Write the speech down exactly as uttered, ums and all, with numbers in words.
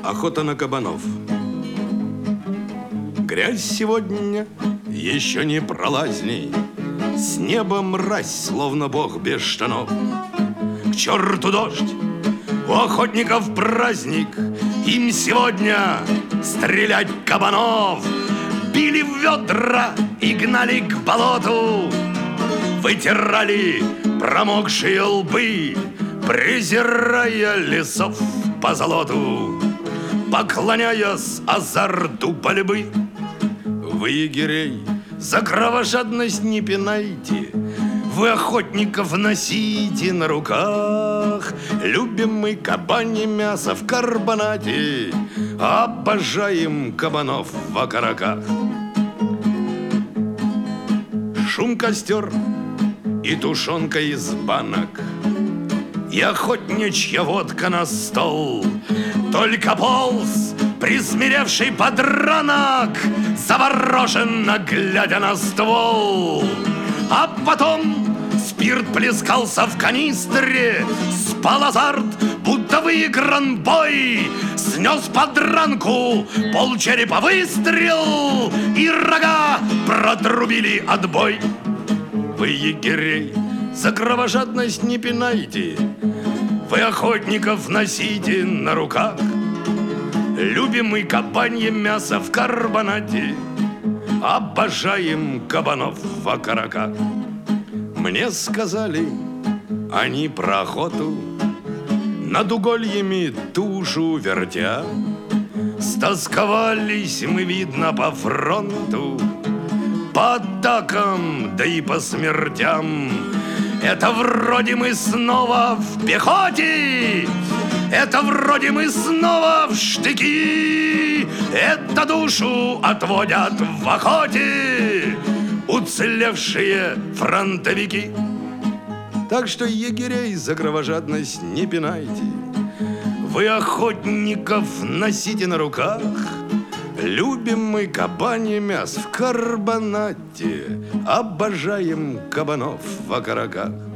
Охота на кабанов. Грязь сегодня еще не пролазней, с неба мразь, словно бог без штанов. К черту дождь, у охотников праздник, им сегодня стрелять кабанов. Били в ведра и гнали к болоту, вытирали промокшие лбы, презирая лесов по золоту, поклоняясь азарту пальбы. Вы, егерей, за кровожадность не пинайте, вы охотников носите на руках. Любимый кабанье мясо в карбонате, обожаем кабанов в окороках. Шум костер и тушенка из банок, и охотничья водка на стол. Только полз присмиревший подранок, завороженно глядя на ствол. А потом спирт плескался в канистре, спал азарт, будто выигран бой. Снес подранку полчерепа выстрел, и рога протрубили отбой. Вы, егерей, за кровожадность не пинайте, вы охотников носите на руках. Любимый кабанье мясо в карбонате, обожаем кабанов в окороках. Мне сказали они про охоту, над угольями тушу вертя. Стосковались мы, видно, по фронту, по атакам, да и по смертям. Это вроде мы снова в пехоте, это вроде мы снова в штыки. Это душу отводят в охоте уцелевшие фронтовики. Так что, егерей, за кровожадность не пинайте, вы охотников носите на руках. Любимый кабанье мясо в карбонате, обожаем кабанов в окороках.